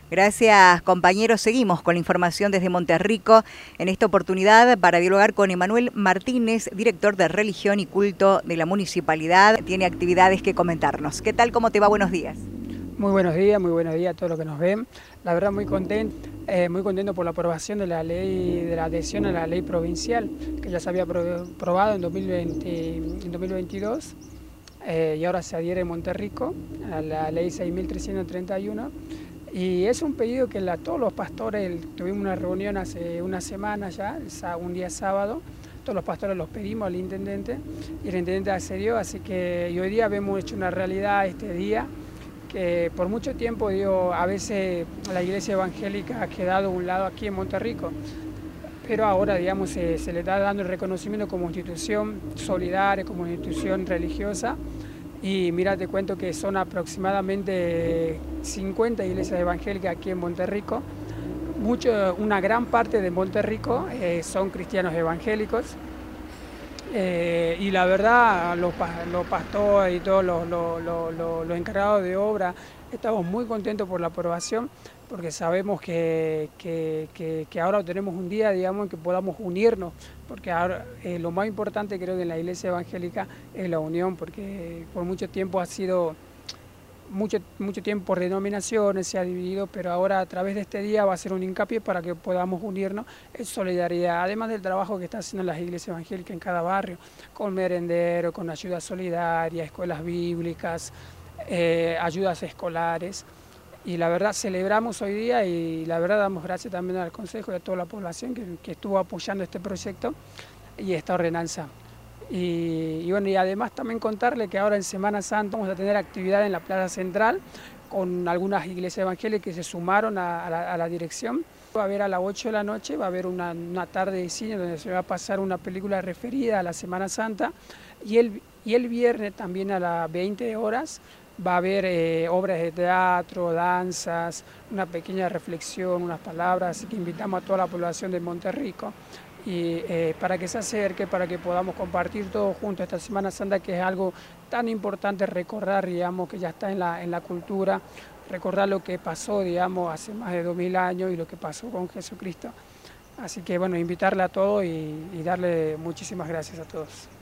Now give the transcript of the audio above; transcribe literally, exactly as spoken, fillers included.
Gracias, compañeros. Seguimos con la información desde Monterrico, en esta oportunidad para dialogar con Emanuel Martínez, director de Religión y Culto de la Municipalidad. Tiene actividades que comentarnos. ¿Qué tal? ¿Cómo te va? Buenos días. Muy buenos días, muy buenos días a todos los que nos ven. La verdad muy contento, eh, muy contento por la aprobación de la ley, de la adhesión a la ley provincial, que ya se había aprobado en, dos mil veinte, en dos mil veintidós eh, y ahora se adhiere en Monterrico a la ley seis mil trescientos treinta y uno. Y es un pedido que la, todos los pastores, tuvimos una reunión hace una semana ya, un día sábado, todos los pastores los pedimos al intendente y el intendente accedió, así que y hoy día hemos hecho una realidad este día, que por mucho tiempo digo, a veces la iglesia evangélica ha quedado a un lado aquí en Monterrico, pero ahora digamos se, se le está dando el reconocimiento como institución solidaria, como institución religiosa. Y mira, te cuento que son aproximadamente cincuenta iglesias evangélicas aquí en Monterrico. Mucho, una gran parte de Monterrico eh, son cristianos evangélicos. Eh, y la verdad, los, los pastores y todos los, los, los, los encargados de obra, estamos muy contentos por la aprobación, porque sabemos que, que, que, que ahora tenemos un día, digamos, en que podamos unirnos, porque ahora eh, lo más importante creo que en la iglesia evangélica es la unión, porque por mucho tiempo ha sido... Mucho, mucho tiempo por denominaciones se ha dividido, pero ahora a través de este día va a ser un hincapié para que podamos unirnos en solidaridad, además del trabajo que están haciendo las iglesias evangélicas en cada barrio, con merendero, con ayuda solidaria, escuelas bíblicas, eh, ayudas escolares. Y la verdad celebramos hoy día y la verdad damos gracias también al Consejo y a toda la población que, que estuvo apoyando este proyecto y esta ordenanza. Y, y bueno, y además también contarle que ahora en Semana Santa vamos a tener actividad en la Plaza Central con algunas iglesias evangélicas que se sumaron a, a, la, a la dirección. Va a haber a las ocho de la noche, va a haber una, una tarde de cine donde se va a pasar una película referida a la Semana Santa y el, y el viernes también a las veinte horas va a haber eh, obras de teatro, danzas, una pequeña reflexión, unas palabras, así que invitamos a toda la población de Monterrico y eh, para que se acerque, para que podamos compartir todos juntos esta Semana Santa, que es algo tan importante recordar, digamos, que ya está en la, en la cultura, recordar lo que pasó, digamos, hace más de dos mil años y lo que pasó con Jesucristo. Así que bueno, invitarle a todos y, y darle muchísimas gracias a todos.